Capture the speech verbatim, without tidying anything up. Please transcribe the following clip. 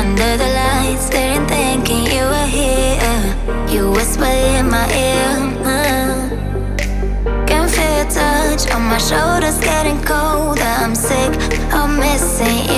under the lights, staring, thinking you were here. You whisper in my ear, uh. Can feel your touch on my shoulders, getting colder. I'm sick of missing you.